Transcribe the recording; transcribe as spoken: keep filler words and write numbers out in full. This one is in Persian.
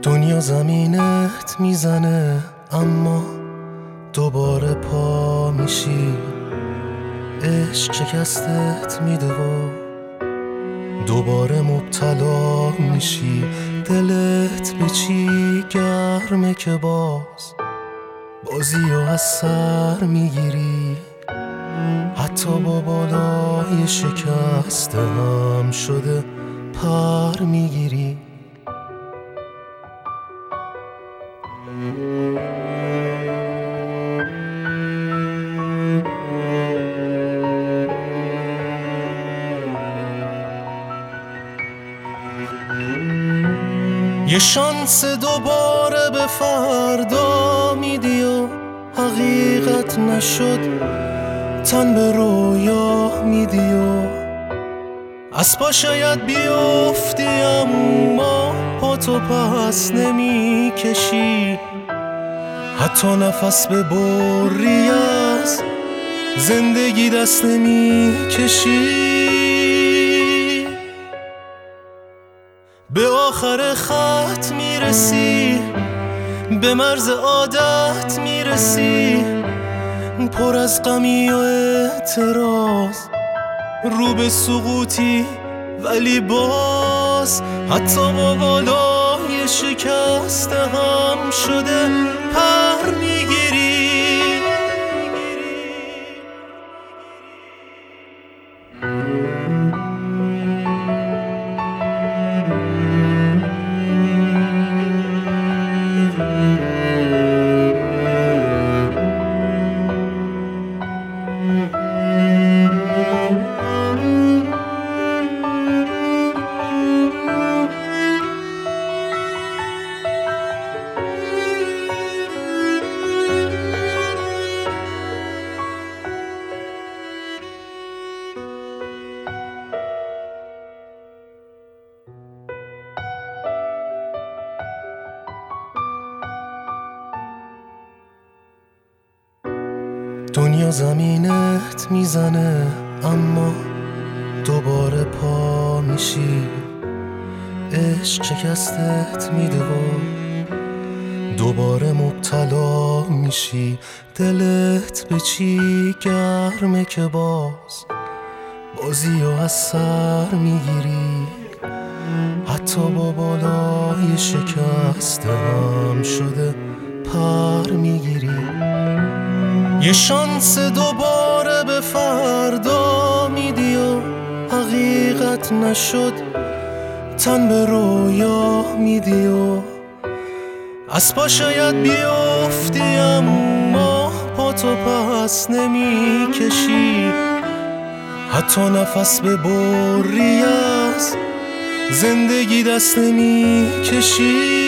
دنیا زمینت میزنه اما دوباره پا میشی. عشق شکستت میده و دوباره مبتلا میشی. دلت به چی گرمه که باز بازی و از سر میگیری. حتی با بالای شکسته هم شده پر میگیری. یه شانس دوباره به فردا میدی و حقیقت نشد تن به رویا میدی و از پا شاید بیفتی اما پا تو پس نمی کشی. حتی نفس به بری از زندگی دست نمی کشی. به آخر خط میرسی، به مرز عادت میرسی، پر از غمی و اعتراض، رو به سقوطی ولی باز حتی با بالای شکسته هم شده پر میگیری. دنیا زمینت میزنه اما دوباره پا میشی. عشق شکستت میده و دوباره مبتلا میشی. دلت به چی گرمه که باز بازی و از سر میگیری. حتی با بالای شکسته هم شده پر میگیری. یه شانس دوباره به فردا میدی و حقیقت نشد تن به رویا میدی و از پا شاید بیفتی اما پا تو پس نمی کشی. حتی نفس به بری از زندگی دست نمی کشی.